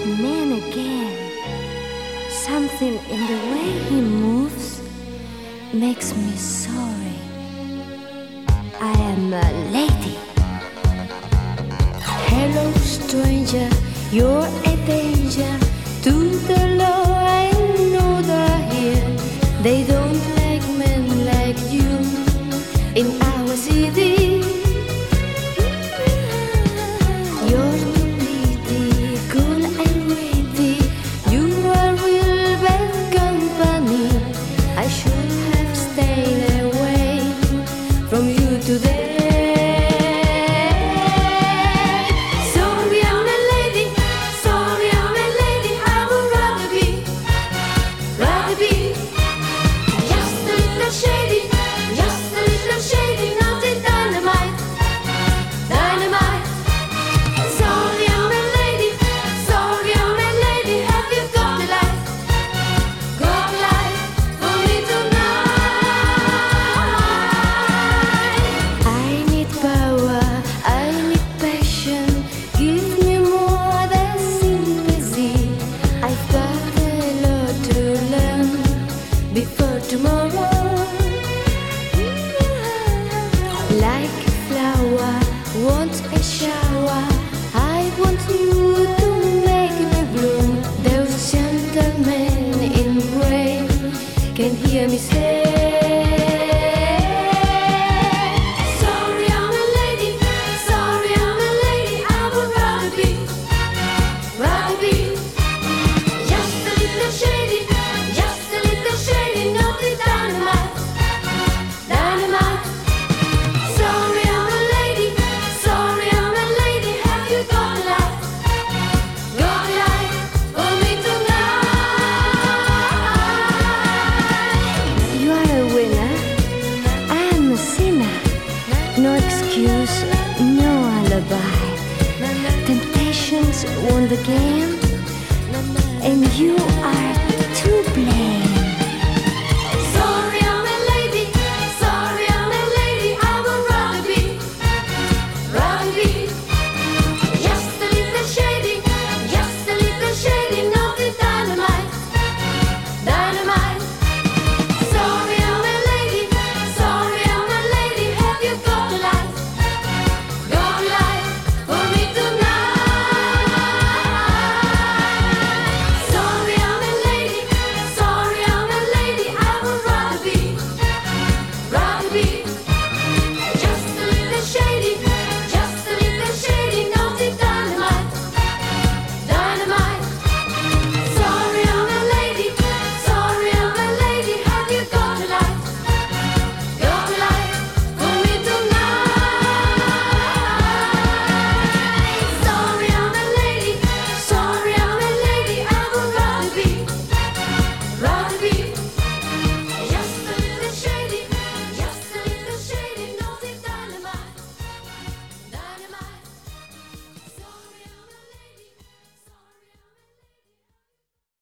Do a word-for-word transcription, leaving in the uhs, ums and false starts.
man again. Something in the way he moves makes me sorry. I am a lady. Hello, stranger, you're a danger to the law. I know they're here. They don't like men like you in our city. You're too pretty, cool and witty. You are real bad company. I should have stayed away from you today. Hear me say, sorry I'm a lady, sorry I'm a lady. I would rather be, rather be just a little shady, just a little shady, not the dynamite, dynamite. Sorry I'm a lady, sorry I'm a lady. Have you got a light, got a light for me tonight? No excuse, no alibi. Temptations won the game, and you are to blame.